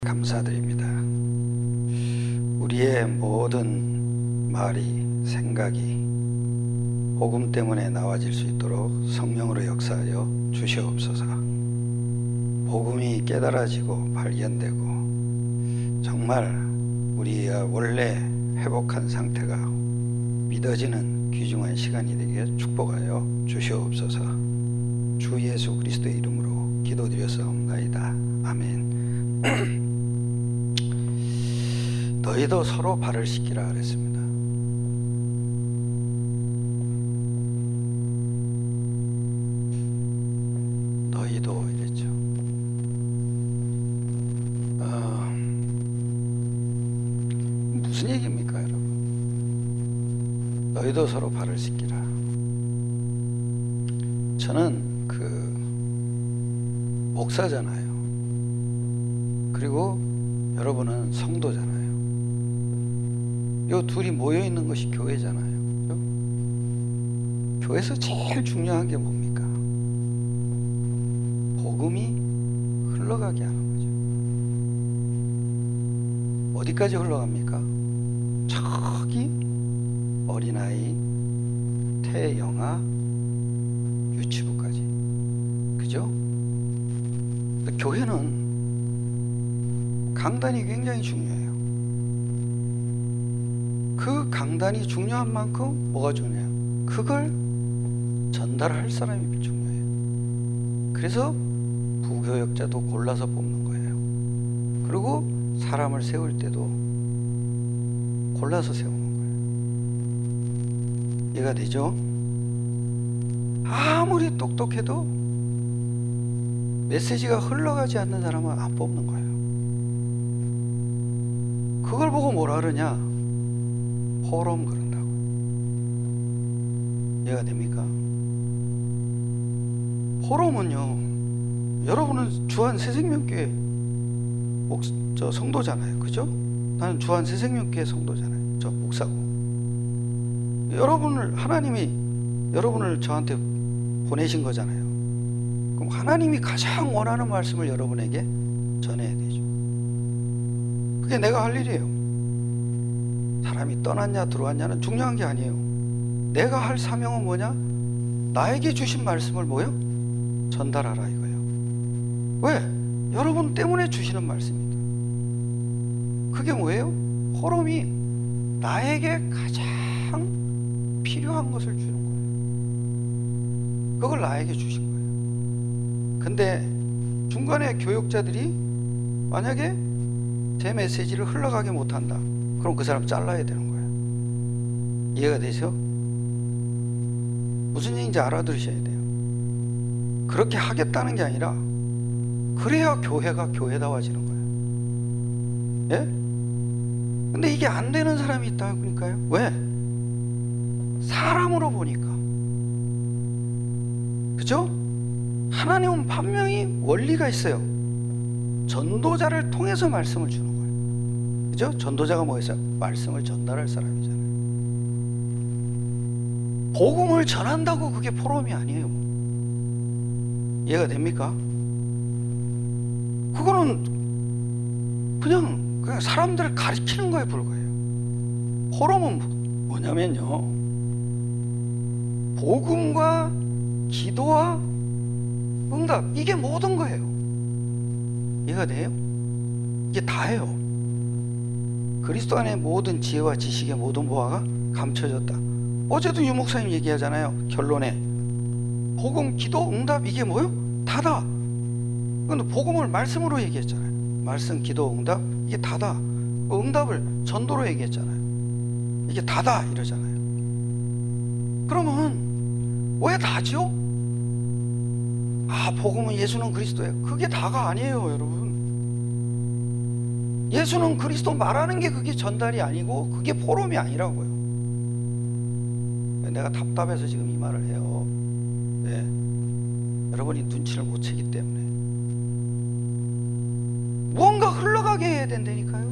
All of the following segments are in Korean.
감사드립니다. 우리의 모든 말이, 생각이 복음 때문에 나와질 수 있도록 성령으로 역사하여 주시옵소서. 복음이 깨달아지고 발견되고 정말 우리가 원래 회복한 상태가 믿어지는 귀중한 시간이 되게 축복하여 주시옵소서. 주 예수 그리스도의 이름으로 기도드렸사옵나이다. 아멘. 너희도 서로 발을 씻기라 그랬습니다. 너희도 이랬죠. 무슨 얘기입니까, 여러분? 너희도 서로 발을 씻기라. 저는 목사잖아요. 그리고 여러분은 성도잖아요. 이 둘이 모여 있는 것이 교회잖아요. 그렇죠? 교회에서 제일 중요한 게 뭡니까? 복음이 흘러가게 하는 거죠. 어디까지 흘러갑니까? 저기 어린아이, 태영아, 유치부까지. 그죠? 교회는 강단이 굉장히 중요해요. 그 강단이 중요한 만큼 뭐가 중요해요? 그걸 전달할 사람이 중요해요. 그래서 부교역자도 골라서 뽑는 거예요. 그리고 사람을 세울 때도 골라서 세우는 거예요. 이해가 되죠? 아무리 똑똑해도 메시지가 흘러가지 않는 사람은 안 뽑는 거예요. 그걸 보고 뭐라 그러냐? 포럼 그런다고. 이해가 됩니까? 포럼은요, 여러분은 주한 새생명교회 성도잖아요. 그죠? 나는 주한 새생명교회 성도잖아요. 저 목사고. 하나님이 여러분을 저한테 보내신 거잖아요. 그럼 하나님이 가장 원하는 말씀을 여러분에게 전해야 되죠. 그게 내가 할 일이에요. 사람이 떠났냐 들어왔냐는 중요한 게 아니에요. 내가 할 사명은 뭐냐? 나에게 주신 말씀을 뭐요? 전달하라 이거예요. 왜? 여러분 때문에 주시는 말씀입니다. 그게 뭐예요? 포럼이 나에게 가장 필요한 것을 주는 거예요. 그걸 나에게 주신 거예요. 근데 중간에 교역자들이 만약에 제 메시지를 흘러가게 못한다. 그럼 그 사람 잘라야 되는 거예요. 이해가 되죠? 무슨 얘기인지 알아들으셔야 돼요. 그렇게 하겠다는 게 아니라 그래야 교회가 교회다워지는 거예요. 예? 근데 이게 안 되는 사람이 있다 그러니까요. 왜? 사람으로 보니까. 그죠? 하나님은 분명히 원리가 있어요. 전도자를 통해서 말씀을 주는 거예요. 그죠? 전도자가 뭐였어요? 말씀을 전달할 사람이잖아요. 복음을 전한다고 그게 포럼이 아니에요. 이해가 됩니까? 그거는 그냥 사람들을 가르치는 거에 불과해요. 포럼은 뭐냐면요, 복음과 기도와 응답, 이게 모든 거예요. 이해가 돼요? 이게 다예요. 그리스도 안에 모든 지혜와 지식의 모든 보화가 감춰졌다. 어제도 유 목사님 얘기하잖아요. 결론에 복음, 기도, 응답, 이게 뭐요? 다다. 근데 복음을 말씀으로 얘기했잖아요. 말씀, 기도, 응답, 이게 다다. 응답을 전도로 얘기했잖아요. 이게 다다 이러잖아요. 그러면 왜 다죠? 복음은 예수는 그리스도예요. 그게 다가 아니에요, 여러분. 예수는 그리스도 말하는 게 그게 전달이 아니고 그게 포럼이 아니라고요. 내가 답답해서 지금 이 말을 해요. 네. 여러분이 눈치를 못 채기 때문에. 무언가 흘러가게 해야 된다니까요.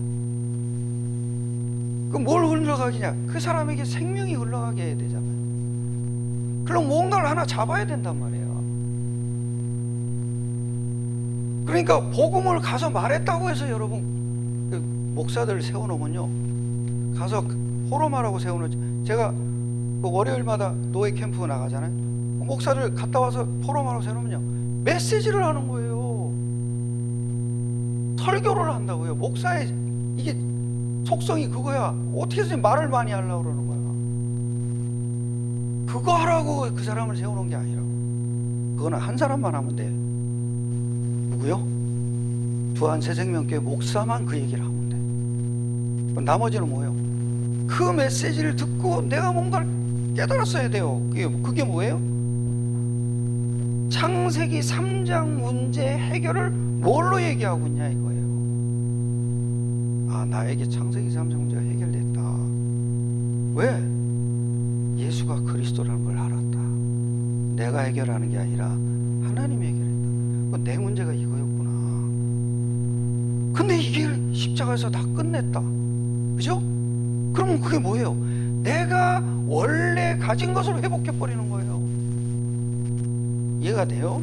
그럼 뭘 흘러가기냐? 그 사람에게 생명이 흘러가게 해야 되잖아요. 그럼 뭔가를 하나 잡아야 된단 말이에요. 그러니까 복음을 가서 말했다고 해서 여러분 그 목사들 세워놓으면요, 가서 포럼하라고 세워놓지. 제가 그 월요일마다 노예 캠프 나가잖아요. 목사를 갔다 와서 포럼하라고 세워놓으면요, 메시지를 하는 거예요. 설교를 한다고요. 목사의 이게 속성이 그거야. 어떻게 해서 말을 많이 하려고 그러는 거야. 그거 하라고 그 사람을 세워놓은 게 아니라고. 그거는 한 사람만 하면 돼. 누구요? 부안새생명교회 목사만 그 얘기를 하면 돼. 그럼 나머지는 뭐예요? 그 메시지를 듣고 내가 뭔가를 깨달았어야 돼요. 그게 뭐예요? 창세기 3장 문제 해결을 뭘로 얘기하고 있냐 이거예요. 아, 나에게 창세기 3장 문제가 해결됐다. 왜? 예수가 그리스도라는 걸 알았다. 내가 해결하는 게 아니라 하나님이 해결했다. 내 문제가 이거였구나. 근데 이게 십자가에서 다 끝냈다. 그죠? 그러면 그게 뭐예요? 내가 원래 가진 것을 회복해버리는 거예요. 이해가 돼요?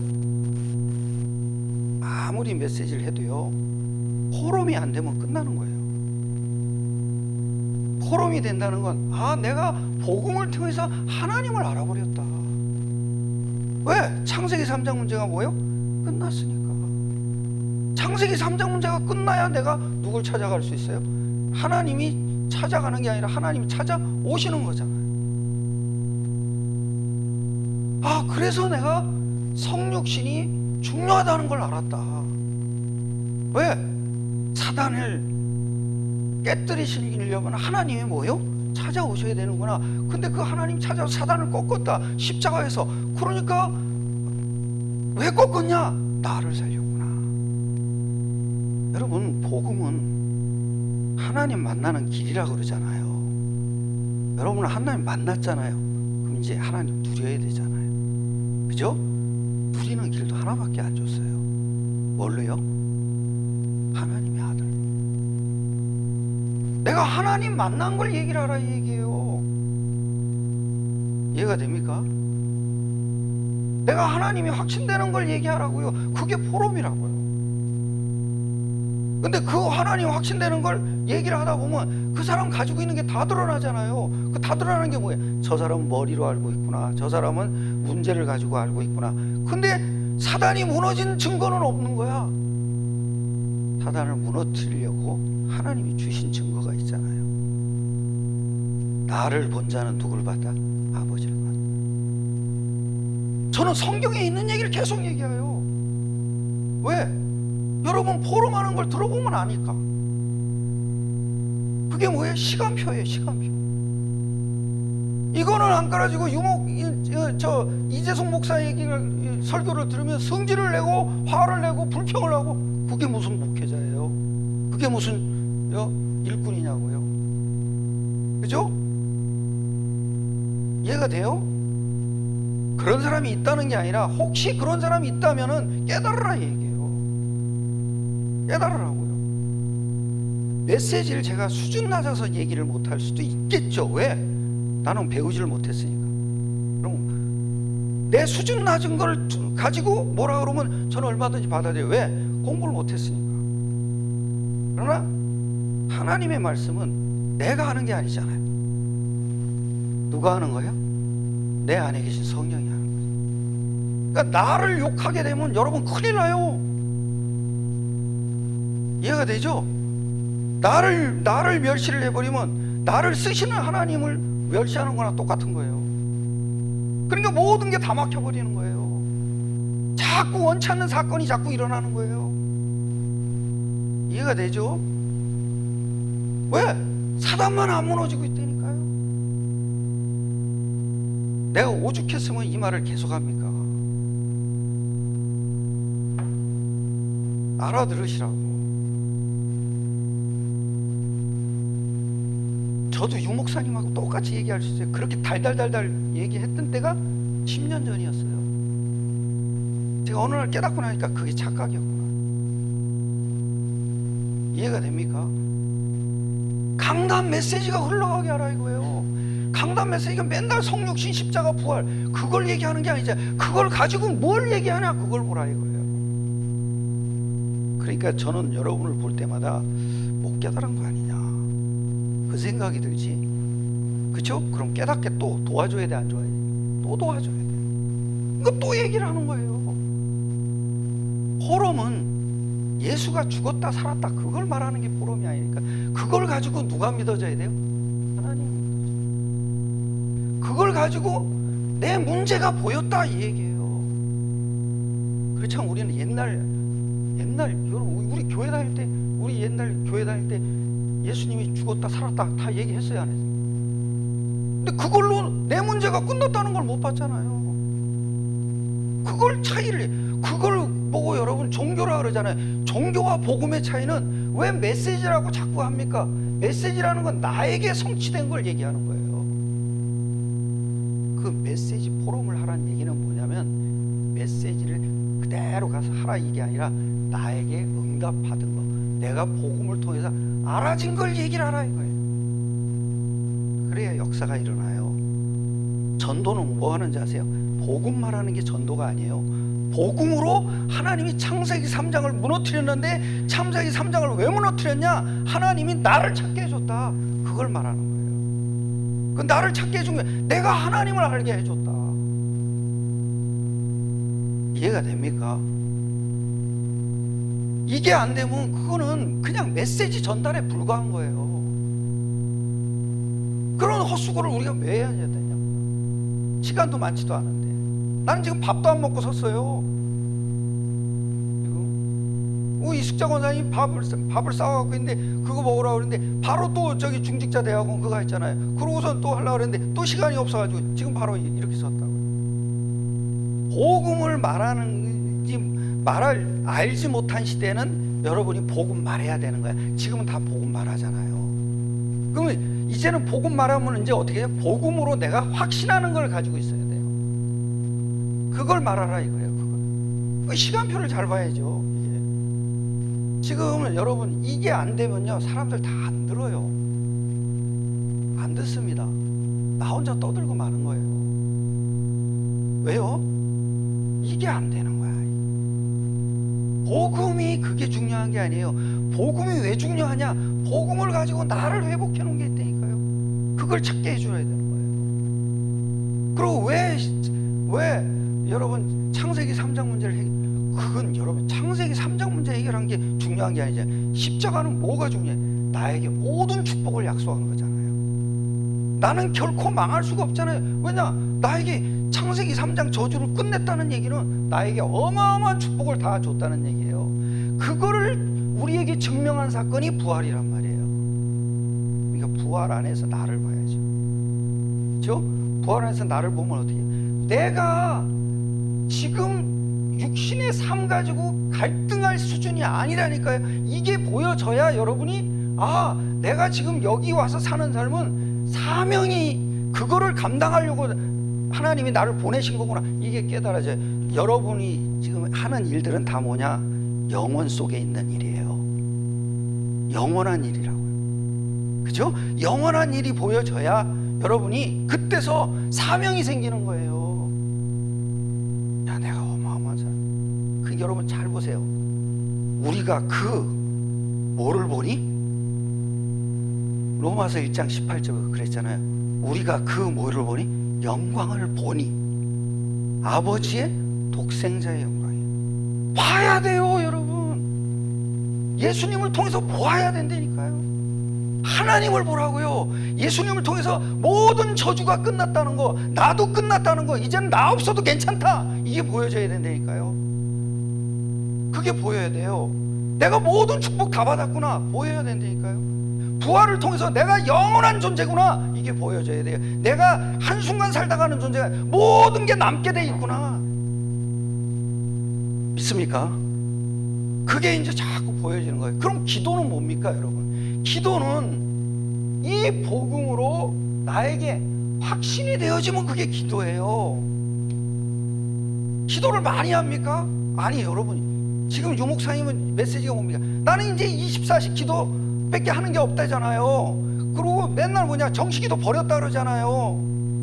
아무리 메시지를 해도요, 포럼이 안 되면 끝나는 거예요. 포럼이 된다는 건, 아, 내가 복음을 통해서 하나님을 알아버렸다. 왜? 창세기 3장 문제가 뭐예요? 끝났으니까. 창세기 3장 문제가 끝나야 내가 누굴 찾아갈 수 있어요? 하나님이 찾아가는 게 아니라 하나님이 찾아오시는 거잖아요. 아, 그래서 내가 성육신이 중요하다는 걸 알았다. 왜? 사단을 깨뜨리시려면 하나님이 뭐요? 찾아오셔야 되는구나. 근데 그 하나님 찾아서 사단을 꺾었다, 십자가에서. 그러니까 왜 꺾었냐? 나를 살렸구나. 여러분, 복음은 하나님 만나는 길이라고 그러잖아요. 여러분은 하나님 만났잖아요. 그럼 이제 하나님 누려야 되잖아요. 그죠? 누리는 길도 하나밖에 안 줬어요. 뭘로요? 하나님의 아들. 내가 하나님 만난 걸 얘기를 하라 이 얘기예요. 이해가 됩니까? 내가 하나님이 확신되는 걸 얘기하라고요. 그게 포럼이라고요. 근데 그 하나님 확신되는 걸 얘기를 하다 보면 그 사람 가지고 있는 게 다 드러나잖아요. 그 다 드러나는 게 뭐예요? 저 사람은 머리로 알고 있구나. 저 사람은 문제를 가지고 알고 있구나. 근데 사단이 무너진 증거는 없는 거야. 사단을 무너뜨리려고 하나님이 주신 증거가 있잖아요. 나를 본 자는 누굴 봤다? 아버지를 봤다. 저는 성경에 있는 얘기를 계속 얘기해요. 왜? 여러분 포럼하는 걸 들어보면 아니까. 그게 뭐예요? 시간표예요. 시간표. 이거는 안 깔아지고 이재성 목사 얘기를 설교를 들으면 성질을 내고 화를 내고 불평을 하고, 그게 무슨 목회자예요? 그게 무슨 일꾼이냐고요? 그죠? 이해가 돼요? 그런 사람이 있다는 게 아니라 혹시 그런 사람이 있다면은 깨달으라 얘기예요. 깨달으라고요. 메시지를 제가 수준 낮아서 얘기를 못할 수도 있겠죠. 왜? 나는 배우지를 못했으니까. 그럼 내 수준 낮은 걸 가지고 뭐라 그러면 저는 얼마든지 받아들여요. 왜? 공부를 못했으니까. 그러나 하나님의 말씀은 내가 하는 게 아니잖아요. 누가 하는 거예요? 내 안에 계신 성령이 하는 거예요. 그러니까 나를 욕하게 되면 여러분 큰일 나요. 이해가 되죠? 나를 멸시를 해버리면 나를 쓰시는 하나님을 멸시하는 거나 똑같은 거예요. 그러니까 모든 게 다 막혀버리는 거예요. 자꾸 원치 않는 사건이 자꾸 일어나는 거예요. 이해가 되죠? 왜? 사단만 안 무너지고 있다니까요. 내가 오죽했으면 이 말을 계속합니까? 알아들으시라고. 저도 유 목사님하고 똑같이 얘기할 수 있어요. 그렇게 달달달달 얘기했던 때가 10년 전이었어요. 제가 어느 날 깨닫고 나니까 그게 착각이었구나. 이해가 됩니까? 강단 메시지가 흘러가게 하라 이거예요. 강단 메시지가 맨날 성육신 십자가 부활 그걸 얘기하는 게 아니지. 그걸 가지고 뭘 얘기하냐 그걸 보라 이거예요. 그러니까 저는 여러분을 볼 때마다 못 깨달은 거 아니냐 그 생각이 들지. 그쵸? 그럼 깨닫게 또 도와줘야 돼, 안 도와줘야 돼? 또 도와줘야 돼. 그러니까 또 얘기를 하는 거예요. 포럼은 예수가 죽었다 살았다 그걸 말하는 게 포럼이 아니니까. 그걸 가지고 누가 믿어져야 돼요? 하나님. 그걸 가지고 내 문제가 보였다 이 얘기예요. 그렇지만 우리는 옛날 여러분 우리 교회 다닐 때, 우리 옛날 교회 다닐 때 예수님이 죽었다 살았다 다 얘기했어요, 안 했어요? 근데 그걸로 내 문제가 끝났다는 걸 못 봤잖아요. 그걸 보고 여러분 종교라 그러잖아요. 종교와 복음의 차이는 왜 메시지라고 자꾸 합니까? 메시지라는 건 나에게 성취된 걸 얘기하는 거예요. 그 메시지 포럼을 하라는 얘기는 뭐냐면 메시지를 그대로 가서 하라 이게 아니라 나에게 응답받은 거, 내가 복음을 통해서 알아진 걸 얘기를 하라 이거예요. 그래야 역사가 일어나요. 전도는 뭐 하는지 아세요? 복음 말하는 게 전도가 아니에요. 복음으로 하나님이 창세기 3장을 무너뜨렸는데 창세기 3장을 왜 무너뜨렸냐? 하나님이 나를 찾게 해줬다. 그걸 말하는 거예요. 그 나를 찾게 해준 게 내가 하나님을 알게 해줬다. 이해가 됩니까? 이게 안 되면 그거는 그냥 메시지 전달에 불과한 거예요. 그런 헛수고를 우리가 왜 해야 되냐? 시간도 많지도 않은데. 나는 지금 밥도 안 먹고 섰어요. 우리 이숙자 권사님 밥을 싸워갖고 있는데 그거 먹으라고 그러는데 바로 또 저기 중직자 대학원 그거 했잖아요. 그러고선 또 하려고 그랬는데 또 시간이 없어가지고 지금 바로 이렇게 섰다고요. 복음을 말을 알지 못한 시대는 여러분이 복음 말해야 되는 거야. 지금은 다 복음 말하잖아요. 그러면 이제는 복음 말하면 이제 어떻게 해요? 복음으로 내가 확신하는 걸 가지고 있어야 돼요. 그걸 말하라 이거예요. 그걸. 시간표를 잘 봐야죠. 이게. 지금 여러분 이게 안 되면요 사람들 다 안 들어요. 안 듣습니다. 나 혼자 떠들고 마는 거예요. 왜요? 이게 안 되는 거야. 복음이 그게 중요한 게 아니에요. 복음이 왜 중요하냐? 복음을 가지고 나를 회복해 놓은 게 있다니까요. 그걸 찾게 해줘야 되는 거예요. 그리고 왜 여러분 창세기 3장 문제를 그건 여러분 창세기 3장 문제 해결한 게 중요한 게 아니잖아요. 십자가는 뭐가 중요해? 나에게 모든 축복을 약속한 거잖아요. 나는 결코 망할 수가 없잖아요. 왜냐? 나에게 창세기 3장 저주를 끝냈다는 얘기는 나에게 어마어마한 축복을 다 줬다는 얘기예요. 그거를 우리에게 증명한 사건이 부활이란 말이에요. 그러니까 부활 안에서 나를 봐야죠. 그렇죠? 부활 안에서 나를 보면 어떻게 해요? 내가 지금 육신의 삶 가지고 갈등할 수준이 아니라니까요. 이게 보여져야 여러분이 아, 내가 지금 여기 와서 사는 삶은 사명이 그거를 감당하려고 하나님이 나를 보내신 거구나. 이게 깨달아져요. 여러분이 지금 하는 일들은 다 뭐냐? 영원 속에 있는 일이에요. 영원한 일이라고요. 그죠? 영원한 일이 보여져야 여러분이 그때서 사명이 생기는 거예요. 야, 내가 어마어마한 사람. 그 여러분 잘 보세요. 우리가 뭐를 보니? 로마서 1장 18절 그랬잖아요. 우리가 뭐를 보니? 영광을 보니 아버지의 독생자의 영광이에요. 봐야 돼요, 여러분. 예수님을 통해서 보아야 된다니까요. 하나님을 보라고요. 예수님을 통해서 모든 저주가 끝났다는 거, 나도 끝났다는 거, 이제는 나 없어도 괜찮다. 이게 보여져야 된다니까요. 그게 보여야 돼요. 내가 모든 축복 다 받았구나. 보여야 된다니까요. 부활을 통해서 내가 영원한 존재구나. 이게 보여져야 돼요. 내가 한순간 살다가는 존재가 모든 게 남게 돼 있구나. 믿습니까? 그게 이제 자꾸 보여지는 거예요. 그럼 기도는 뭡니까, 여러분? 기도는 이 복음으로 나에게 확신이 되어지면 그게 기도예요. 기도를 많이 합니까? 아니, 여러분. 지금 유목사님은 메시지가 뭡니까? 나는 이제 24시 기도밖에 하는 게 없다잖아요. 그리고 맨날 뭐냐? 정시기도 버렸다 그러잖아요.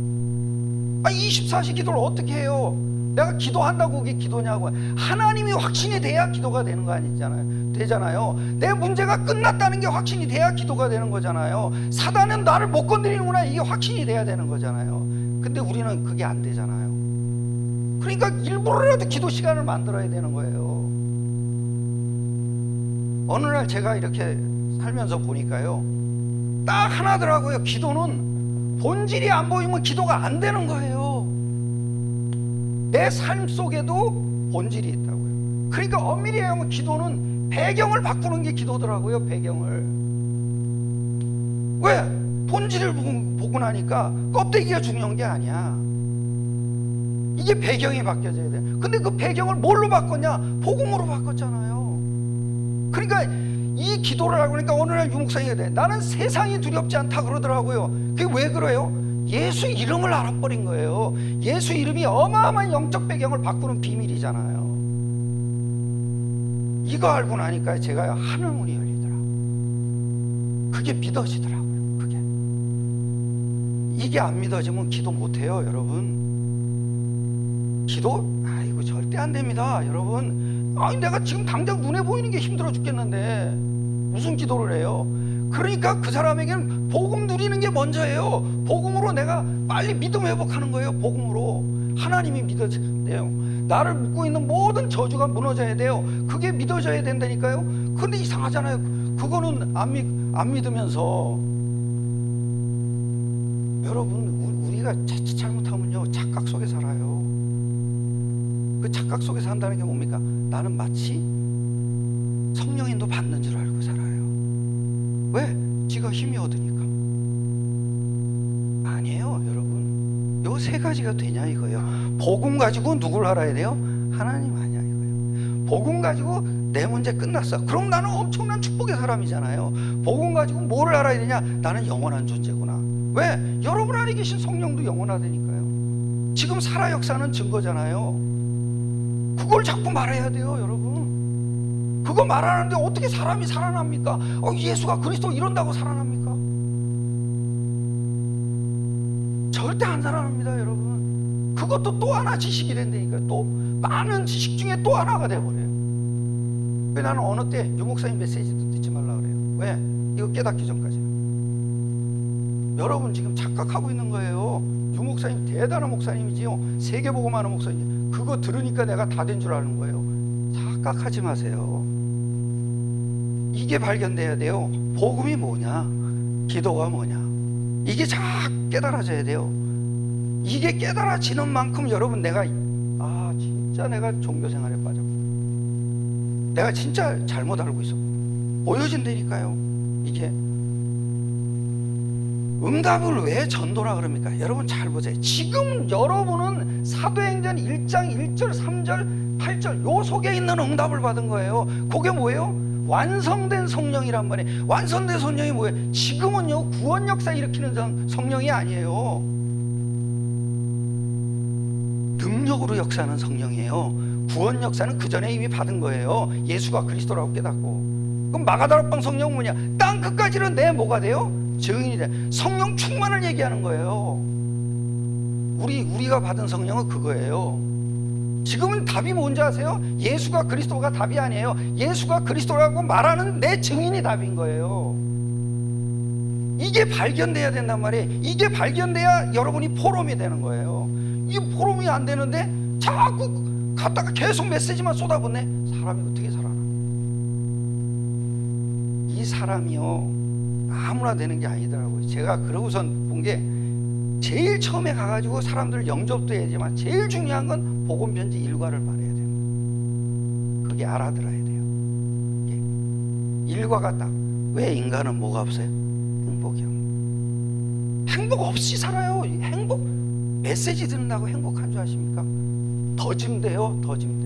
24시 기도를 어떻게 해요? 내가 기도한다고 그게 기도냐고. 하나님이 확신이 돼야 기도가 되는 거 아니잖아요. 되잖아요. 내 문제가 끝났다는 게 확신이 돼야 기도가 되는 거잖아요. 사단은 나를 못 건드리는구나, 이게 확신이 돼야 되는 거잖아요. 근데 우리는 그게 안 되잖아요. 그러니까 일부러라도 기도 시간을 만들어야 되는 거예요. 어느 날 제가 이렇게 살면서 보니까요, 딱 하나더라고요. 기도는 본질이 안 보이면 기도가 안 되는 거예요. 내 삶 속에도 본질이 있다고요. 그러니까 엄밀히 하면 기도는 배경을 바꾸는 게 기도더라고요. 배경을. 왜? 본질을 보고 나니까 껍데기가 중요한 게 아니야. 이게 배경이 바뀌어져야 돼. 근데 그 배경을 뭘로 바꿨냐? 복음으로 바꿨잖아요. 그러니까 이 기도를 하고 그러니까 어느 날 유목사님이 돼. 나는 세상이 두렵지 않다 그러더라고요. 그게 왜 그래요? 예수 이름을 알아버린 거예요. 예수 이름이 어마어마한 영적 배경을 바꾸는 비밀이잖아요. 이거 알고 나니까 제가 하늘문이 열리더라. 그게 믿어지더라고요. 그게. 이게 안 믿어지면 기도 못해요, 여러분. 기도? 아이고 절대 안 됩니다, 여러분. 아니 내가 지금 당장 눈에 보이는 게 힘들어 죽겠는데 무슨 기도를 해요? 그러니까 그 사람에게는 복음 누리는 게 먼저예요. 복음으로 내가 빨리 믿음 회복하는 거예요. 복음으로 하나님이 믿어져야 돼요. 나를 묶고 있는 모든 저주가 무너져야 돼요. 그게 믿어져야 된다니까요. 그런데 이상하잖아요. 그거는 안 믿으면서 여러분, 우리가 자칫 잘못하면요 착각 속에 살아요. 그 착각 속에 산다는 게 뭡니까? 나는 마치 성령인도 받는 줄 알고 살아요. 왜? 지가 힘이 얻으니까. 아니에요, 여러분. 요 세 가지가 되냐 이거예요. 복음 가지고 누굴 알아야 돼요? 하나님 아니야 이거예요. 복음 가지고 내 문제 끝났어. 그럼 나는 엄청난 축복의 사람이잖아요. 복음 가지고 뭘 알아야 되냐? 나는 영원한 존재구나. 왜? 여러분 안에 계신 성령도 영원하다니까요. 지금 살아 역사는 증거잖아요. 그걸 자꾸 말해야 돼요, 여러분. 그거 말하는데 어떻게 사람이 살아납니까? 예수가 그리스도 이런다고 살아납니까? 절대 안 살아납니다, 여러분. 그것도 또 하나 지식이 된다니까요. 또 많은 지식 중에 또 하나가 돼버려요. 왜 나는 어느 때 유목사님 메시지도 듣지 말라 그래요. 왜? 이거 깨닫기 전까지는. 여러분 지금 착각하고 있는 거예요. 유목사님 대단한 목사님이지요. 세계복음하는 목사님. 그거 들으니까 내가 다 된 줄 아는 거예요. 착각하지 마세요. 이게 발견돼야 돼요. 복음이 뭐냐? 기도가 뭐냐? 이게 잘 깨달아져야 돼요. 이게 깨달아지는 만큼 여러분 내가 진짜 내가 종교생활에 빠졌고 내가 진짜 잘못 알고 있어 보여진다니까요. 이게 응답을 왜 전도라 그럽니까? 여러분 잘 보세요. 지금 여러분은 사도행전 1장 1절 3절 8절 요 속에 있는 응답을 받은 거예요. 그게 뭐예요? 완성된 성령이란 말이에요. 완성된 성령이 뭐예요? 지금은요 구원 역사 일으키는 성령이 아니에요. 능력으로 역사하는 성령이에요. 구원 역사는 그 전에 이미 받은 거예요. 예수가 그리스도라고 깨닫고. 그럼 마가다락방 성령은 뭐냐? 땅 끝까지는 내 뭐가 돼요? 증인이 돼. 성령 충만을 얘기하는 거예요. 우리가 받은 성령은 그거예요. 지금은 답이 뭔지 아세요? 예수가 그리스도가 답이 아니에요. 예수가 그리스도라고 말하는 내 증인이 답인 거예요. 이게 발견돼야 된단 말이에요. 이게 발견돼야 여러분이 포럼이 되는 거예요. 이 포럼이 안 되는데 자꾸 갔다가 계속 메시지만 쏟아붓네. 사람이 어떻게 살아나? 이 사람이요 아무나 되는 게 아니더라고요. 제가 그러고선 본 게 제일 처음에 가가지고 사람들 영접도 해야지만 제일 중요한 건 복음 편지 일과를 말해야 돼요. 그게 알아들어야 돼요. 일과가 딱 왜 인간은 뭐가 없어요? 행복이요. 행복 없이 살아요. 행복 메시지 듣는다고 행복한 줄 아십니까? 더 짐돼요. 더 짐돼.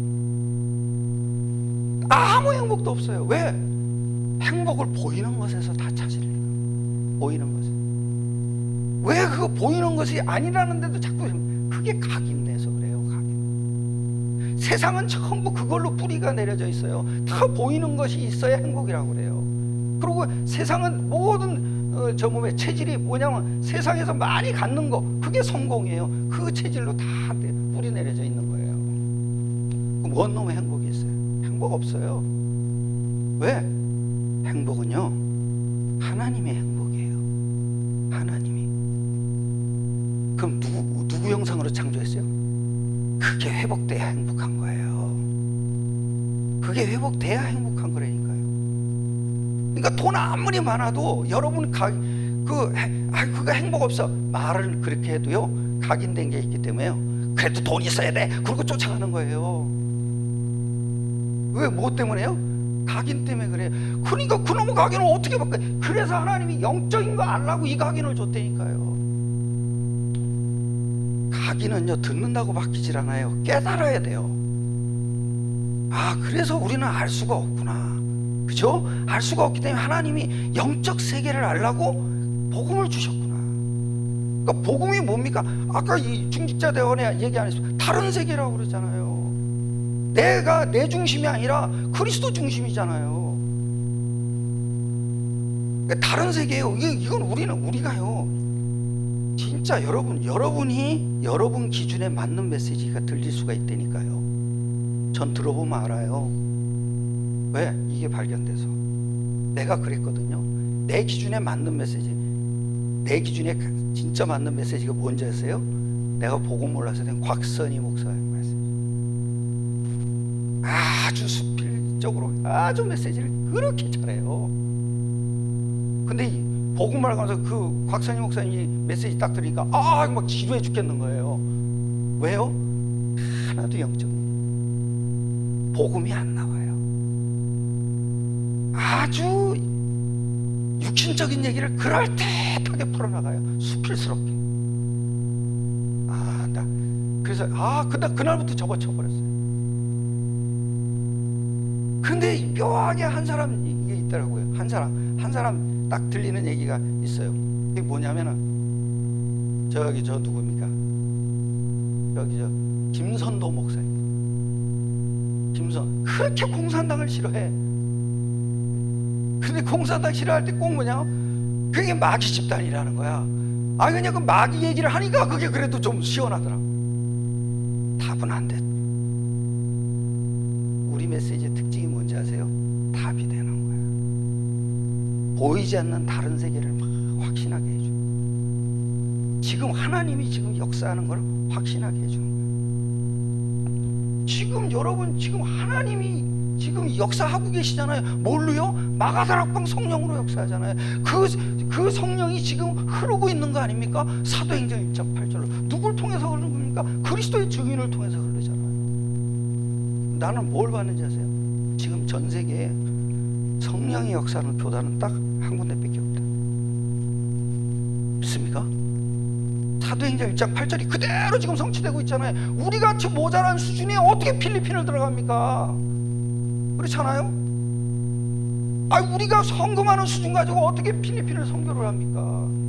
아무 행복도 없어요. 왜? 행복을 보이는 것에서 다 찾으려고. 보이는 것에. 왜 그거 보이는 것이 아니라는데도 자꾸 그게 각인돼서 그래요. 각인. 세상은 전부 그걸로 뿌리가 내려져 있어요. 다 보이는 것이 있어야 행복이라고 그래요. 그리고 세상은 모든 저 몸의 체질이 뭐냐면 세상에서 많이 갖는 거 그게 성공이에요. 그 체질로 다 뿌리 내려져 있는 거예요. 그럼 뭔 놈의 행복이 있어요? 행복 없어요. 왜? 행복은요, 하나님의 행복이에요. 하나님이. 그럼 누구 형상으로 창조했어요? 그게 회복돼야 행복한 거예요. 그게 회복돼야 행복한 거라니까요. 그러니까 돈 아무리 많아도 여러분 그거 행복 없어 말을 그렇게 해도요, 각인된 게 있기 때문에요. 그래도 돈 있어야 돼. 그러고 쫓아가는 거예요. 왜? 뭐 때문에요? 각인 때문에 그래요. 그러니까 그놈의 각인을 어떻게 바꿔? 그래서 하나님이 영적인 거 알라고 이 각인을 줬다니까요. 각인은요, 듣는다고 바뀌질 않아요. 깨달아야 돼요. 아, 그래서 우리는 알 수가 없구나. 그죠? 알 수가 없기 때문에 하나님이 영적 세계를 알라고 복음을 주셨구나. 그러니까 복음이 뭡니까? 아까 이 중직자 대원에 얘기 안 했어요. 다른 세계라고 그러잖아요. 내가 내 중심이 아니라 그리스도 중심이잖아요. 그러니까 다른 세계예요. 이건 우리가요, 진짜 여러분이 여러분 기준에 맞는 메시지가 들릴 수가 있다니까요. 전 들어보면 알아요. 왜? 이게 발견돼서. 내가 그랬거든요. 내 기준에 맞는 메시지, 내 기준에 진짜 맞는 메시지가 뭔지 아세요? 내가 복음 몰라서 된 곽선희 목사의 메시지. 아주 수필적으로 아주 메시지를 그렇게 잘해요. 근데 이 복음을 하면서 그 곽선희 목사님이 메시지 딱 들으니까 막 지루해 죽겠는 거예요. 왜요? 하나도 영적인 복음이 안 나와요. 아주 육신적인 얘기를 그럴듯하게 풀어나가요. 수필스럽게. 그래서 그날부터 접어쳐버렸어요. 근데 묘하게 한 사람 이게 있더라고요. 한 사람 딱 들리는 얘기가 있어요. 이게 뭐냐면은 저 누구입니까? 김선도 목사님. 그렇게 공산당을 싫어해. 근데 공산당 싫어할 때 꼭 뭐냐? 그게 마귀 집단이라는 거야. 그냥 그 마귀 얘기를 하니까 그게 그래도 좀 시원하더라고. 답은 안 돼. 우리 메시지의 특징이 뭔지 아세요? 답이 되는 거야. 보이지 않는 다른 세계를 막 확신하게 해줘. 지금 하나님이 지금 역사하는 걸 확신하게 해주는 거야. 지금 여러분, 지금 하나님이 지금 역사하고 계시잖아요. 뭘로요? 마가다락방 성령으로 역사하잖아요. 그 성령이 지금 흐르고 있는 거 아닙니까? 사도행전 1장 8절로. 누굴 통해서 흐르는 겁니까? 그리스도의 증인을 통해서 흐르잖아요. 나는 뭘 봤는지 아세요? 지금 전 세계에 성령의 역사하는 교단은 딱 한 군데밖에 없다. 믿습니까? 사도행전 1장 8절이 그대로 지금 성취되고 있잖아요. 우리같이 모자란 수준이 어떻게 필리핀을 들어갑니까? 그렇잖아요? 우리가 헌금하는 수준 가지고 어떻게 필리핀을 선교를 합니까?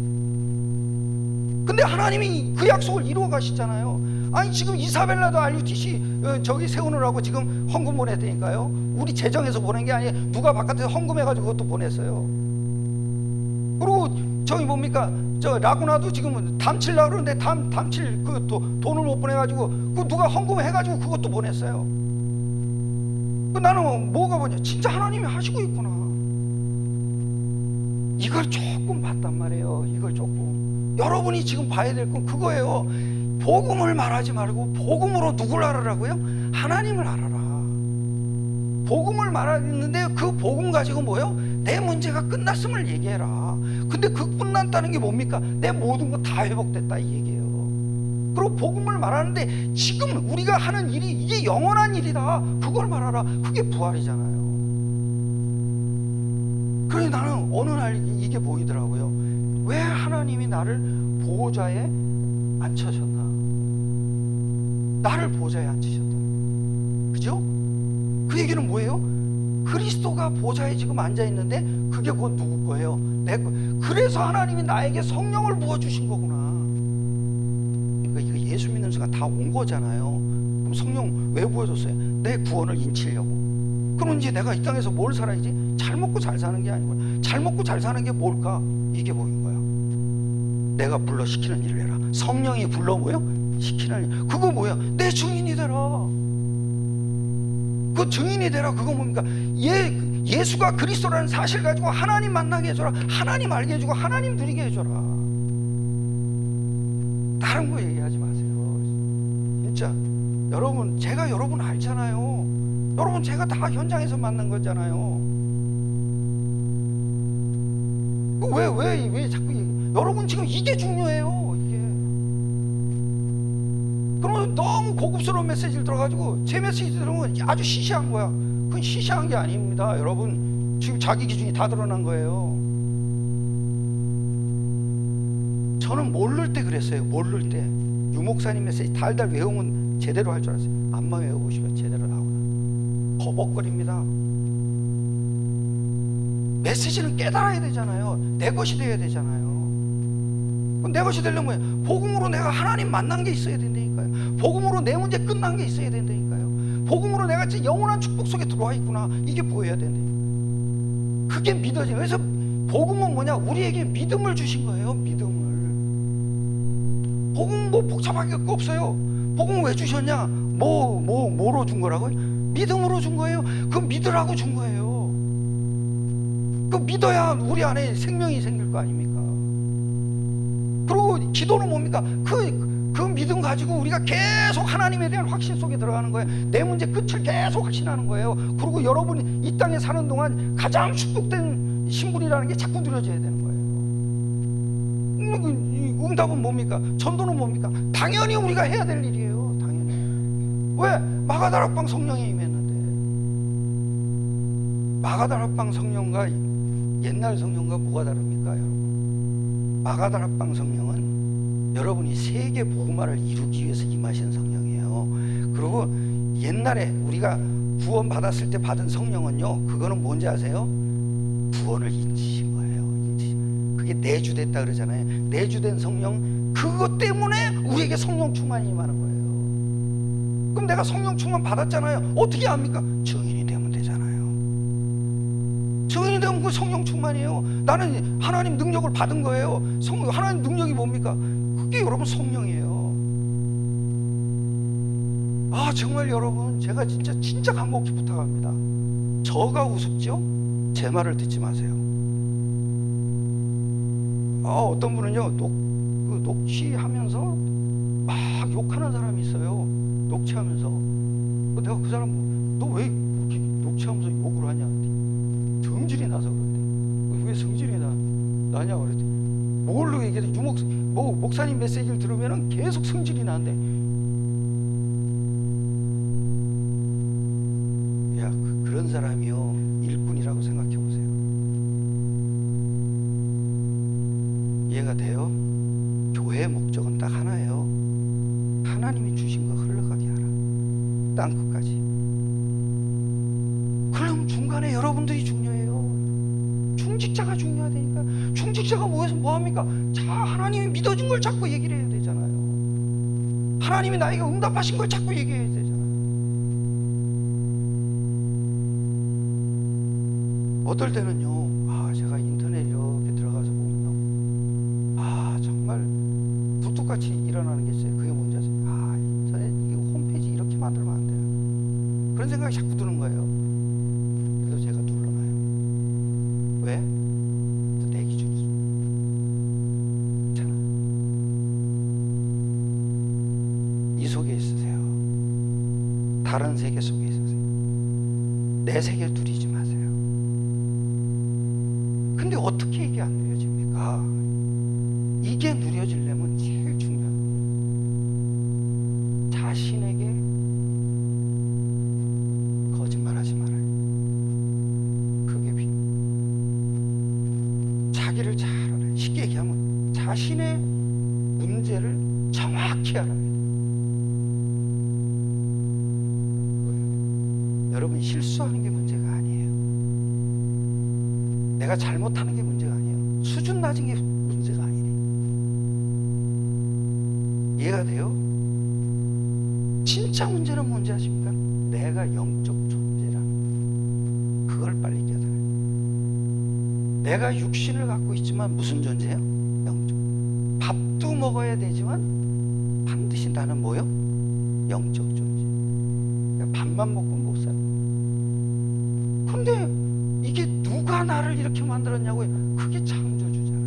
근데 하나님이 그 약속을 이루어 가시잖아요. 지금 이사벨라도 RUTC 저기 세우느라고 지금 헌금 보냈다니까요. 우리 재정에서 보낸 게 아니에요. 누가 바깥에서 헌금해가지고 그것도 보냈어요. 그리고 저기 뭡니까? 저 라구나도 지금 담치려고 그러는데 담칠 그 돈을 못 보내가지고 그 누가 헌금해가지고 그것도 보냈어요. 나는 뭐가 뭐냐? 진짜 하나님이 하시고 있구나. 이걸 조금 봤단 말이에요. 이걸 조금. 여러분이 지금 봐야 될 건 그거예요. 복음을 말하지 말고 복음으로 누굴 알아라고요? 하나님을 알아라. 복음을 말하는데 그 복음 가지고 뭐요? 내 문제가 끝났음을 얘기해라. 근데 그 끝났다는 게 뭡니까? 내 모든 거 다 회복됐다 이 얘기예요. 그리고 복음을 말하는데 지금 우리가 하는 일이 이게 영원한 일이다. 그걸 말하라. 그게 부활이잖아요. 그래서 나는 어느 날 이게 보이더라고요. 왜 하나님이 나를 보호자에 앉히셨나? 나를 보호자에 앉히셨다. 그죠? 그 얘기는 뭐예요? 그리스도가 보좌에 지금 앉아있는데 그게 곧 누구 거예요? 내 거. 그래서 하나님이 나에게 성령을 부어주신 거구나. 그러니까 이거 예수 믿는 순간 다 온 거잖아요. 그럼 성령 왜 부어줬어요? 내 구원을 인치려고. 그럼 이제 내가 이 땅에서 뭘 살아야지? 잘 먹고 잘 사는 게 아니고, 잘 먹고 잘 사는 게 뭘까? 이게 보인 거야. 내가 불러 시키는 일을 해라. 성령이 불러 뭐요? 시키는 일. 그거 뭐야? 내 증인이 되라. 그 증인이 되라. 그거 뭡니까? 예수가 그리스도라는 사실 가지고 하나님 만나게 해줘라, 하나님 알게 해주고 하나님 누리게 해줘라. 다른 거 얘기하지 마세요. 진짜 여러분, 제가 여러분 알잖아요. 여러분 제가 다 현장에서 만난 거잖아요. 왜 자꾸 여러분 지금 이게 중요해요. 이게. 그러면 너무 고급스러운 메시지를 들어가지고 제 메시지 들으면 아주 시시한 거야. 그건 시시한 게 아닙니다. 여러분 지금 자기 기준이 다 드러난 거예요. 저는 모를 때 그랬어요. 모를 때 유 목사님 메시지 달달 외우면 제대로 할 줄 알았어요. 안만 외워보시면 제대로 나오나. 버벅거립니다. 메시지는 깨달아야 되잖아요. 내 것이 되어야 되잖아요. 그럼 내 것이 되려면 복음으로 내가 하나님 만난 게 있어야 된다니까요. 복음으로 내 문제 끝난 게 있어야 된다니까요. 복음으로 내가 진짜 영원한 축복 속에 들어와 있구나, 이게 보여야 된다니까요. 그게 믿어져요. 그래서 복음은 뭐냐, 우리에게 믿음을 주신 거예요. 믿음을. 복음 뭐 복잡하게 거 없어요. 복음 왜 주셨냐? 뭐로 준 거라고요? 믿음으로 준 거예요. 그 믿으라고 준 거예요. 그 믿어야 우리 안에 생명이 생길 거 아닙니까? 그리고 기도는 뭡니까? 그 믿음 가지고 우리가 계속 하나님에 대한 확신 속에 들어가는 거예요. 내 문제 끝을 계속 확신하는 거예요. 그리고 여러분이 이 땅에 사는 동안 가장 축복된 신분이라는 게 자꾸 누려져야 되는 거예요. 응답은 뭡니까? 전도는 뭡니까? 당연히 우리가 해야 될 일이에요. 당연히. 왜? 마가다락방 성령이 임했는데. 마가다락방 성령과 옛날 성령과 뭐가 다릅니까, 여러분? 마가다락방 성령은 여러분이 세계 복음화를 이루기 위해서 임하신 성령이에요. 그리고 옛날에 우리가 구원 받았을 때 받은 성령은요, 그거는 뭔지 아세요? 구원을 인치신 거예요. 그게 내주됐다 그러잖아요. 내주된 성령, 그것 때문에 우리에게 성령 충만이 임하는 거예요. 그럼 내가 성령 충만 받았잖아요. 어떻게 합니까? 증인이 되면 되잖아요. 증인이 되면 그 성령 충만이에요. 나는 하나님 능력을 받은 거예요. 하나님 능력이 뭡니까? 그게 여러분 성령이에요. 아, 정말 여러분, 제가 진짜 간곡히 부탁합니다. 저가 우습죠? 제 말을 듣지 마세요. 어떤 분은요, 녹취하면서 막 욕하는 사람이 있어요. 녹취하면서. 내가 그 사람, 너 왜 이렇게 녹취하면서 욕을 하냐? 성질이 나서 그런데. 왜 성질이 나냐? 그랬더니 뭘로 얘기해도 목사님 메시지를 들으면 계속 성질이 나는데, 야, 그런 사람이요, 일꾼이라고 생각해 보세요. 이해가 돼요? 교회의 목적은 딱 하나예요. 하나님이 주신 거 흘러가게 하라. 땅 끝까지. 그럼 중간에 여러분들이 중요해요. 중직자가 중요하다니까. 중직자가 뭐합니까? 하나님이 믿어준 걸 자꾸 얘기를 해야 되잖아요. 하나님이 나에게 응답하신 걸 자꾸 얘기해야 되잖아요. 어떨 때는요, 제가 인터넷 이렇게 들어가서 보면요, 정말 불뚝같이 일어나는 게 있어요. 그게 뭔지 아세요? 인터넷 이게 홈페이지 이렇게 만들면 안 돼요. 그런 생각이 자꾸 드는 거예요. 그래서 제가 눌러놔요. 왜? 내 기준이죠. 괜찮아. 이 속에 있으세요. 다른 세계 속에 있으세요. 내 세계 누리지 마세요. 근데 어떻게 이게 안 누려집니까? 이게 누려지려면 제일 중요한 게 자신에게 거짓말하지 말아요. 그게 필요해요. 자기를 잘 알아요. 쉽게 얘기하면 자신의 문제를 정확히 알아야 돼요. 여러분, 실수하는 게 문제가 아니에요. 내가 잘못하는 게 문제가 아니에요. 수준 낮은 게 문제가 아니에요. 이해가 돼요? 진짜 문제는 뭔지 아십니까? 내가 영적 존재라는 그걸 빨리 깨달아요. 내가 육신을 갖고 있지만 무슨 존재예요? 영적. 밥도 먹어야 되지만 반드시 나는 뭐요? 영적 존재. 밥만 먹고 못 살아요. 근데 이게 누가 나를 이렇게 만들었냐고요. 그게 창조주잖아요.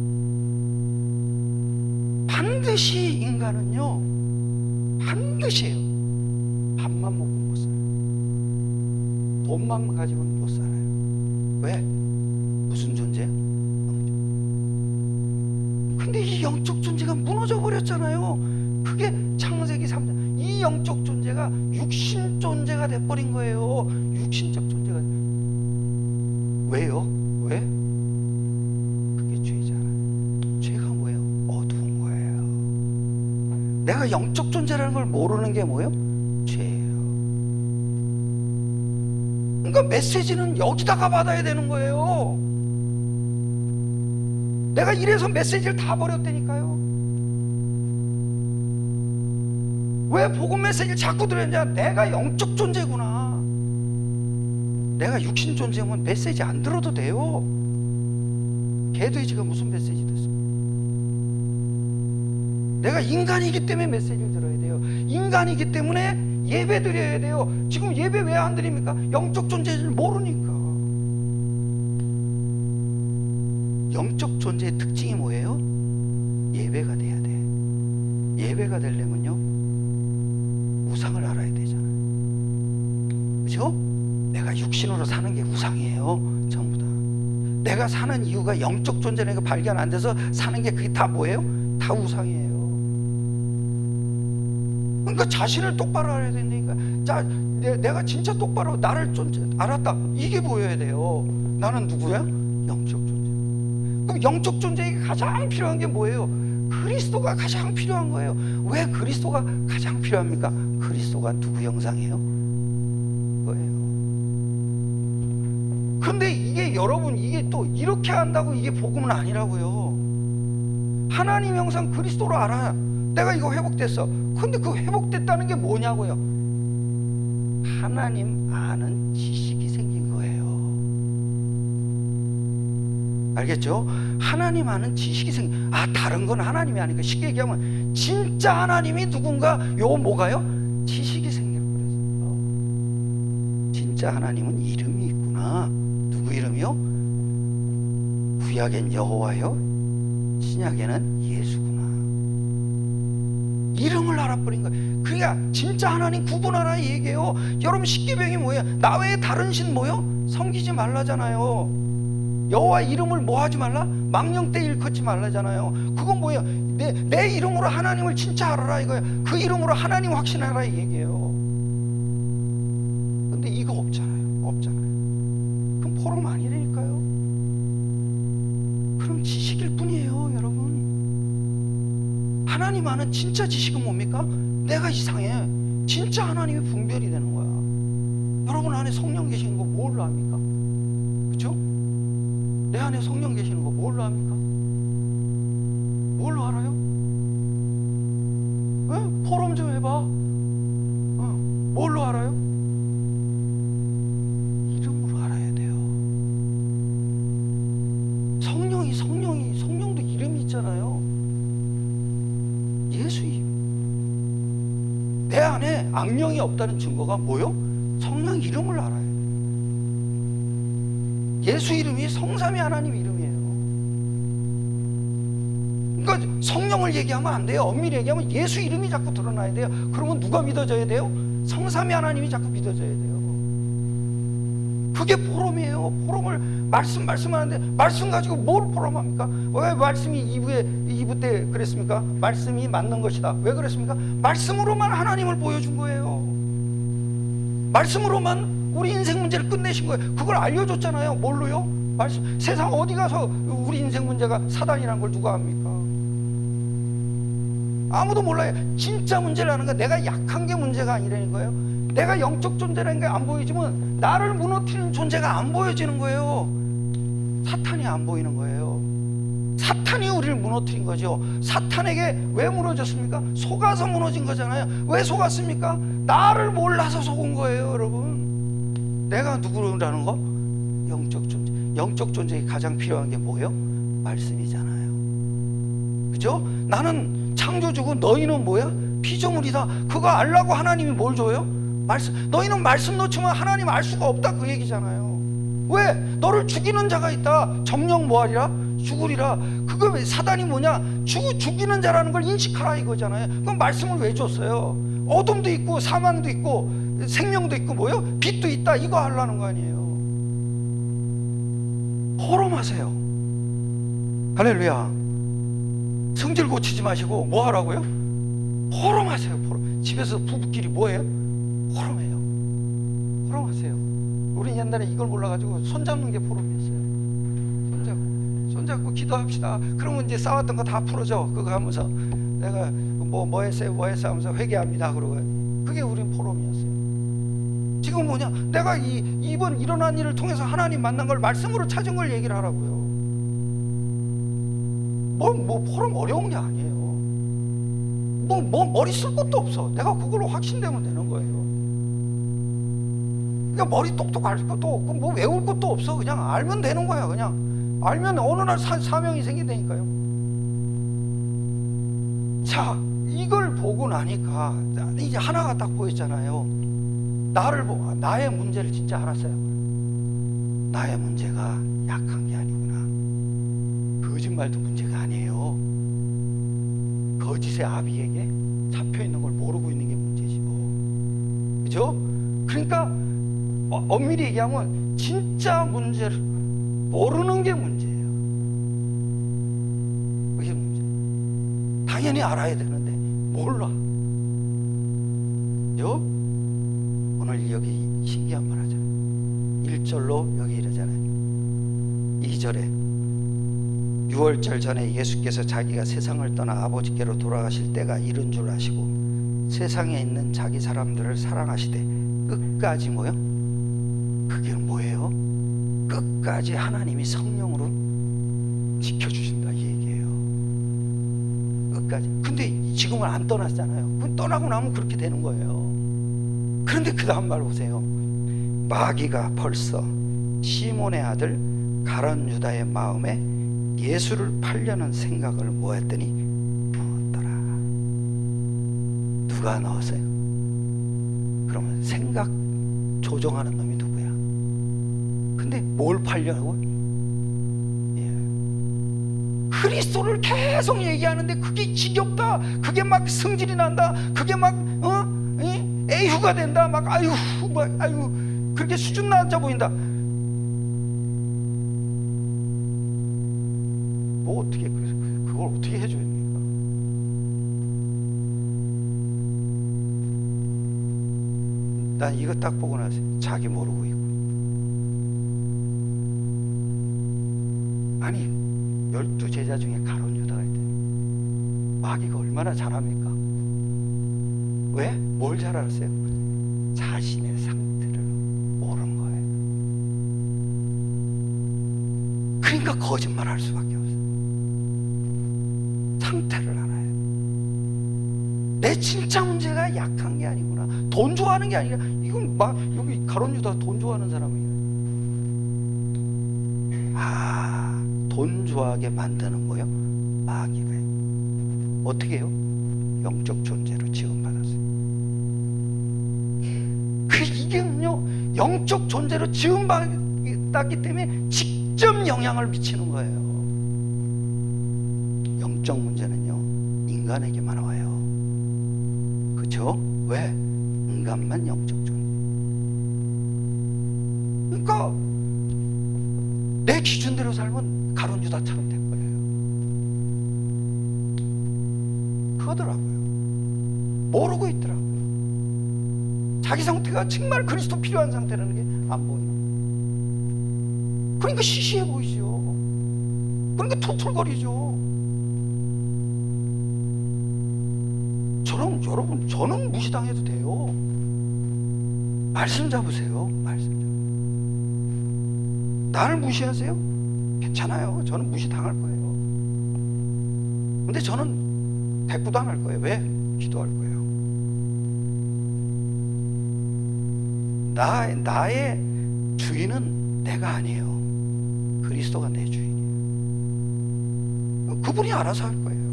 반드시 인간은요, 반드시요, 밥만 먹고 못 살아요. 돈만 가지고는 못 살아요. 왜? 무슨 존재야? 근데 이 영적 존재가 무너져 버렸잖아요. 그게 창세기 3장, 이 영적 존재가 육신 존재가 돼버린 거예요. 육신적 존재가. 왜요? 왜? 그게 죄잖아요. 죄가 뭐예요? 어두운 거예요. 내가 영적 존재라는 걸 모르는 게 뭐예요? 죄예요. 그러니까 메시지는 여기다가 받아야 되는 거예요. 내가 이래서 메시지를 다 버렸다니까요. 왜 복음 메시지를 자꾸 들었냐? 내가 영적 존재구나. 내가 육신 존재면 메시지 안 들어도 돼요. 개돼지가 무슨 메시지 듣습니까? 내가 인간이기 때문에 메시지를 들어야 돼요. 인간이기 때문에 예배 드려야 돼요. 지금 예배 왜 안 드립니까? 영적 존재를 모르니까. 영적 존재의 특징이 뭐예요? 예배가 돼야 돼. 예배가 되려면요, 우상을 알아야 되잖아요. 그죠? 내가 육신으로 사는 게 우상이에요. 전부 다. 내가 사는 이유가 영적 존재라는 게 발견 안 돼서 사는 게 그게 다 뭐예요? 다 우상이에요. 그러니까 자신을 똑바로 알아야 된다니까. 자, 내가 진짜 똑바로 나를 존재 알았다. 이게 보여야 돼요. 나는 누구야? 영적 존재. 그럼 영적 존재에게 가장 필요한 게 뭐예요? 그리스도가 가장 필요한 거예요. 왜 그리스도가 가장 필요합니까? 그리스도가 누구 형상이에요? 거예요. 근데 이게 여러분, 이게 또 이렇게 한다고 이게 복음은 아니라고요. 하나님 형상 그리스도로 알아. 내가 이거 회복됐어. 근데 그 회복됐다는 게 뭐냐고요? 하나님 아는 지식이 생긴 거예요. 알겠죠? 하나님 아는 지식이 생긴. 다른 건 하나님이 아니까. 쉽게 얘기하면 진짜 하나님이 누군가 요 뭐가요? 지식이 생겨버렸어요. 진짜 하나님은 이름이 있구나. 누구 이름이요? 구약엔 여호와요, 신약에는 예수구나. 이름을 알아버린 거예요. 그러니까 진짜 하나님 구분하라 이 얘기예요. 여러분, 십계명이 뭐예요? 나 외에 다른 신 뭐요? 섬기지 말라잖아요. 여호와 이름을 뭐 하지 말라? 망령때 일컫지 말라잖아요. 그건 뭐예요? 내 이름으로 하나님을 진짜 알아라 이거예요. 그 이름으로 하나님 확신하라 이 얘기예요. 근데 이거 없잖아요. 그럼 포럼 아니라니까요. 그럼 지식일 뿐이에요, 여러분. 하나님 아는 진짜 지식은 뭡니까? 내가 이상해. 진짜 하나님의 분별이 되는 거야. 여러분 안에 성령 계시는 거 뭘로 압니까? 그렇죠? 내 안에 성령 계시는 거 뭘로 압니까? 뭘로 알아요? 포럼 좀 해봐. 뭘로 알아요? 이름으로 알아야 돼요. 성령도 이름이 있잖아요. 예수 이름. 내 안에 악령이 없다는 증거가 뭐요? 성령 이름을 알아야 돼요. 예수 이름이 성삼위 하나님 이름이에요. 그러니까 성령을 얘기하면 안 돼요. 엄밀히 얘기하면 예수 이름이 자꾸 드러나야 돼요. 그러면 누가 믿어져야 돼요? 성삼위 하나님이 자꾸 믿어져야 돼요. 그게 포럼이에요. 포럼을 말씀하는데 말씀 가지고 뭘 포럼합니까? 왜 말씀이 2부 때 그랬습니까? 말씀이 맞는 것이다. 왜 그랬습니까? 말씀으로만 하나님을 보여준 거예요. 말씀으로만 우리 인생 문제를 끝내신 거예요. 그걸 알려줬잖아요. 뭘로요? 말씀. 세상 어디 가서 우리 인생 문제가 사단이라는 걸 누가 압니까? 아무도 몰라요. 진짜 문제를 아는 건 내가 약한 게 문제가 아니라는 거예요. 내가 영적 존재라는 게 안 보이지만 나를 무너뜨리는 존재가 안 보여지는 거예요. 사탄이 안 보이는 거예요. 사탄이 우리를 무너뜨린 거죠. 사탄에게 왜 무너졌습니까? 속아서 무너진 거잖아요. 왜 속았습니까? 나를 몰라서 속은 거예요, 여러분. 내가 누구라는 거? 영적 존재. 영적 존재에 가장 필요한 게 뭐예요? 말씀이잖아요. 그죠? 나는 창조주고 너희는 뭐야? 피조물이다. 그거 알라고 하나님이 뭘 줘요? 말씀. 너희는 말씀 놓치면 하나님 알 수가 없다 그 얘기잖아요. 왜? 너를 죽이는 자가 있다. 정령 뭐하리라? 죽으리라. 그거 사단이 뭐냐? 죽이는 자라는 걸 인식하라 이거잖아요. 그럼 말씀을 왜 줬어요? 어둠도 있고 사망도 있고 생명도 있고 뭐요? 빛도 있다. 이거 하려는 거 아니에요. 호름하세요. 할렐루야. 성질 고치지 마시고 뭐 하라고요? 호름하세요. 집에서 부부끼리 뭐해요? 호름해요. 호름하세요. 우리 옛날에 이걸 몰라가지고 손잡는 게 포럼이었어요. 손잡고 기도합시다. 그러면 이제 싸웠던 거 다 풀어져. 그거 하면서 내가 뭐 했어요 하면서 회개합니다. 그러고 그게 우린 포럼이었어요. 지금 뭐냐? 내가 이번 일어난 일을 통해서 하나님 만난 걸 말씀으로 찾은 걸 얘기를 하라고요. 뭐 포럼 어려운 게 아니에요. 뭐 머리 쓸 것도 없어. 내가 그걸로 확신되면 되는 거예요. 그냥 머리 똑똑할 것도 없고 뭐 외울 것도 없어. 그냥 알면 되는 거야. 그냥 알면 어느 날 사명이 생긴다니까요. 자, 이걸 보고 나니까 이제 하나가 딱 보였잖아요. 나를 보고 나의 문제를 진짜 알았어요. 나의 문제가 약한 게 아니구나. 거짓말도 문제가 아니에요. 거짓의 아비에게 잡혀있는 걸 모르고 있는 게 문제죠. 그죠? 그러니까 엄밀히 얘기하면 진짜 문제를 모르는 게 문제예요. 그게 문제. 당연히 알아야 되는데 몰라. 그죠? 오늘 여기 신기한 말 하잖아요. 1절로 여기 이러잖아요. 2절에 6월절 전에 예수께서 자기가 세상을 떠나 아버지께로 돌아가실 때가 이른 줄 아시고 세상에 있는 자기 사람들을 사랑하시되 끝까지 뭐요? 그게 뭐예요? 끝까지 하나님이 성령으로 지켜주신다 이 얘기예요. 끝까지. 근데 지금은 안 떠났잖아요. 그럼 떠나고 나면 그렇게 되는 거예요. 그런데 그 다음 말 보세요. 마귀가 벌써 시몬의 아들 가룟 유다의 마음에 예수를 팔려는 생각을 모았더니 부었더라. 누가 넣었어요? 그러면 생각 조종하는 놈이 누구야? 근데 뭘 팔려고? 그리스도를 계속 얘기하는데 그게 지겹다. 그게 막 승질이 난다. 그게 막 에휴가 된다. 막 아유 그렇게 수준 낮아 보인다. 뭐 어떻게 그걸 어떻게 해줘야 됩니까? 난 이거 딱 보고 나서 자기 모르고 있고. 아니 12제자 중에 가룟 유다가 있대. 마귀가 얼마나 잘합니까? 왜? 뭘 잘 알았어요? 자신의 상태를 모르는 거예요. 그러니까 거짓말할 수밖에 없어요. 상태를 알아요. 내 진짜 문제가 약한 게 아니구나. 돈 좋아하는 게 아니라 이건 막 여기 가룟 유다 돈 좋아하는 사람이에요. 돈 좋아하게 만드는 거요? 마귀가. 어떻게 해요? 영적 존재로 지음받았어요. 이게요, 영적 존재로 지음받았기 때문에 직접 영향을 미치는 거예요. 영적 문제는요, 인간에게만 와요. 그렇죠? 왜? 인간만 영적 존재. 그러니까 내 기준대로 살면 가룟 유다처럼 될 거예요. 그러더라고요. 모르고 있더라고요. 자기 상태가 정말 그리스도 필요한 상태라는 게 안 보이나. 그러니까 시시해 보이죠. 그러니까 툴툴거리죠. 여러분, 저는 무시당해도 돼요. 말씀 잡으세요. 말씀 잡으세요. 나를 무시하세요? 괜찮아요. 저는 무시당할 거예요. 근데 저는 대꾸도 안 할 거예요. 왜? 기도할 거예요. 나의 주인은 내가 아니에요. 그리스도가 내 주인이에요. 그분이 알아서 할 거예요.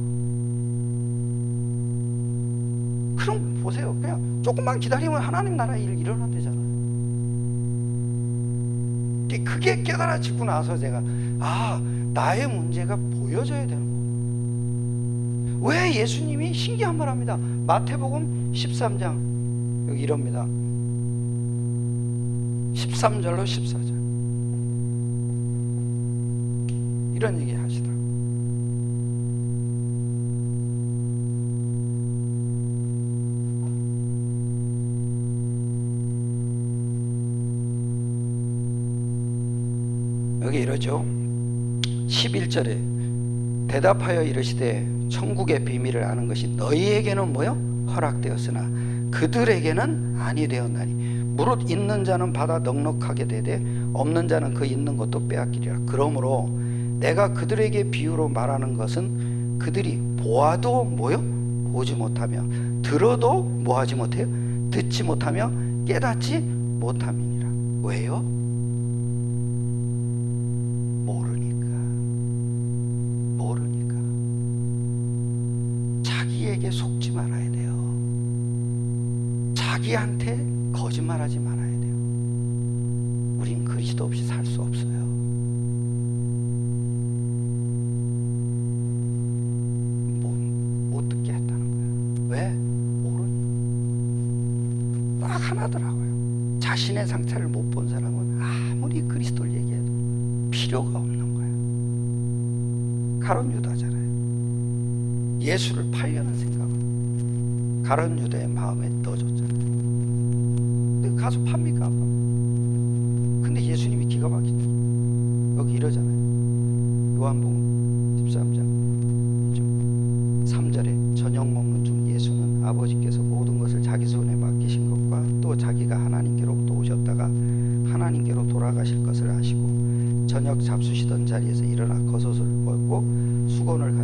그럼 보세요. 그냥 조금만 기다리면 하나님 나라 일 일어나되잖아요. 그게 깨달아지고 나서 제가 나의 문제가 보여져야 되는 거예요. 왜 예수님이 신기한 말 합니다. 마태복음 13장 여기 이럽니다. 13절로 14절 이런 얘기 하시더라고요. 여기 이러죠. 11절에 대답하여 이르시되 천국의 비밀을 아는 것이 너희에게는 뭐요? 허락되었으나 그들에게는 아니 되었나니 무릇 있는 자는 받아 넉넉하게 되되 없는 자는 그 있는 것도 빼앗기리라. 그러므로 내가 그들에게 비유로 말하는 것은 그들이 보아도 뭐요? 보지 못하며 들어도 뭐하지 못해요? 듣지 못하며 깨닫지 못함이니라. 왜요? 모르니까 자기에게 속지 말아야 돼요. 자기한테 거짓말하지 말아야 돼요. 우린 그리스도 없이 살 수 없어요. 못 듣게 했다는 거야. 왜? 모르니. 딱 하나더라고요. 자신의 상태를 못 본 사람은 아무리 그리스도를 얘기해도 필요가 없는 거야. 가룟 유다잖아요. 예수를 팔려는 생각은 가룟 유다의 마음에 넣어줬잖아요. 근데 가서 팝니까? 안 팝니까? 근데 예수님이 기가 막히죠. 여기 이러잖아요. 요한복음 13장 3절에 저녁 먹는 중 예수는 아버지께서 모든 것을 자기 손에 맡기신 것과 또 자기가 하나님께로부터 오셨다가 하나님께로 돌아가실 것을 아시고 저녁 잡수시던 자리에서 일어나 겉옷을 벗고 수건을